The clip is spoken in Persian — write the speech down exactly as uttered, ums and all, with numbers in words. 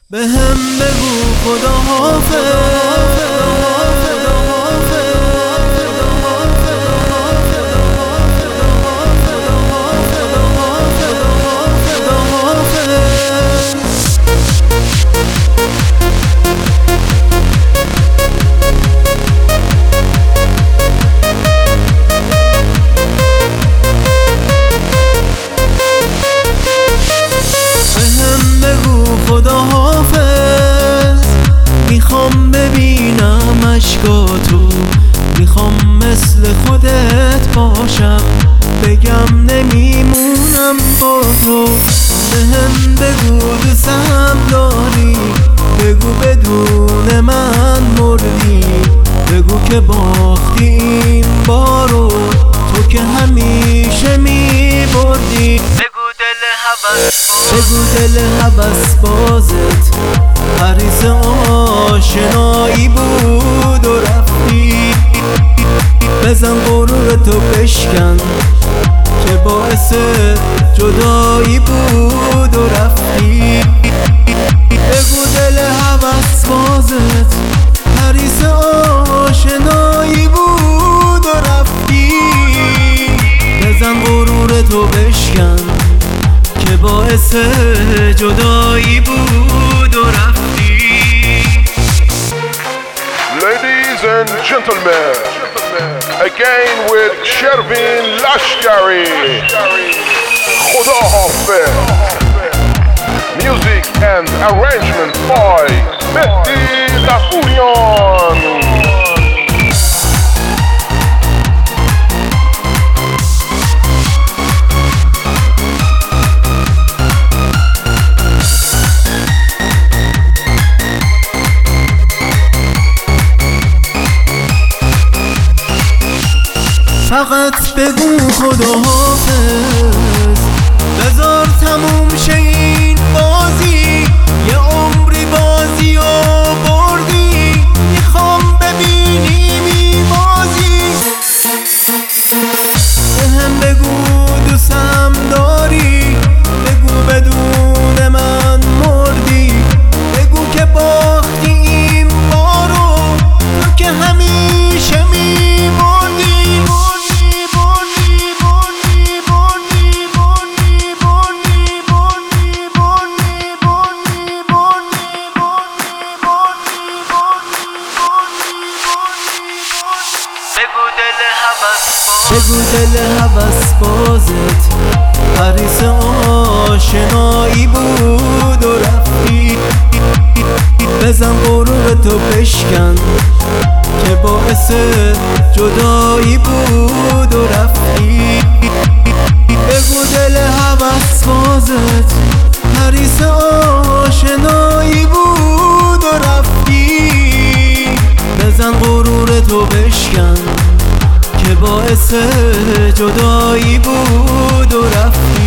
به هم بگو خدا حافظ. خدا حافظ، میخوام ببینم اشکاتو، میخوام مثل خودت باشم، بگم نمیمونم با تو. بهم بگو دوستم داری، بگو بدون من مردی، بگو که باختی این بارو، تو که همیشه میبردی. بگو دل هوس بازت حریص آشنایی بود و رفتی، بزن غرورتو بشکن که باعث جدایی بود و رفتی. بگو دل هوس بازت حریص آشنایی بود و رفتی، بزن غرورتو بشکن که باعث جدایی بود و رفتی. Ladies and gentlemen, again with Shervin Lashkari. Khuda Hafiz. Music and arrangement by Mehdi Lafouyan. فقط بگو خدا حافظ، بذار تموم شه این بازی، یه عمری بازی و بردی، میخوام ببینیم این بازی. بهم بگو دوستم داری، بگو بدون من مردی، بگو که باختی این بارو، تو که همیشه میبردی. بگو دل هوس بازت حریص آشنایی بود و رفتی، بزن غرورتو بشکن که باعث جدایی بود و رفتی. بگو دل هوس بازت حریص آشنایی بود و رفتی، بزن غرورتو بشکن که باعث جدایی بود و رفتی.